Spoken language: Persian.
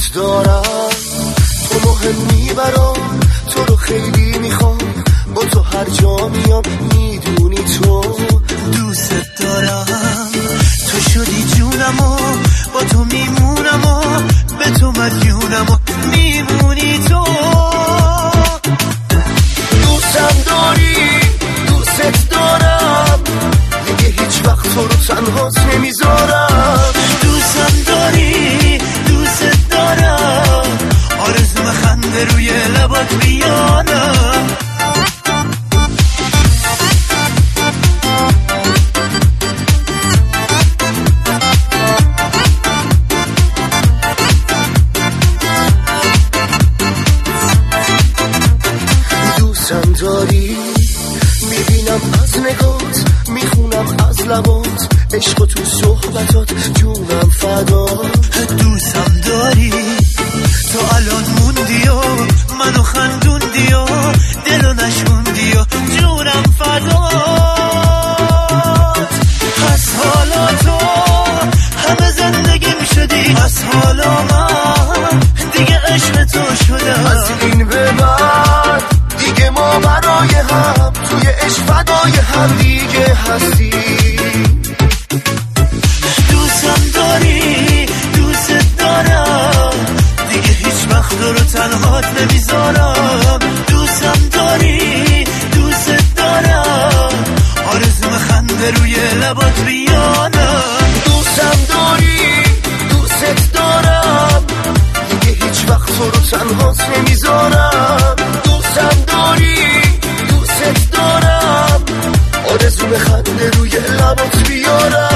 دوست دارم، تو مهمی برام، تو رو خیلی میخوام، با تو هر جا میام میدونی تو دوست دارم. تو شدی جونم و با تو میمونم و به تو مدیونم و میمونی تو. دوستم داری، دوست دارم، دیگه هیچ وقت تو رو تنها نمیذارم. دوستم داری، دوست دارم، آرزوم خنده روی لبات بیارم. دوستم داری، میبینم از نگات، میخونم از لبات، عشق تو صحبتات، جونم فدا. دوستم داری، تو الان موندی و منو خندوندی و دلو نشوندی و جونم فدات. از حالا تو همه زندگیم شدی، از حالا من دیگه عشق تو شدم. از این به بعد دیگه ما برای هم توی عشق فدای هم دیگه هستی. دوستم داری، دوست دارم، دیگه هیچ وقت رو تنهات نمیذارم. دوستم داری، دوست دارم، آرزوم خنده روی لبات بیانم. دوستم داری، دوست دارم، دیگه هیچ وقت تو رو تنهات نمیذارم. دوستم داری، دوست دارم، آرزوم خنده روی لبات بیارم.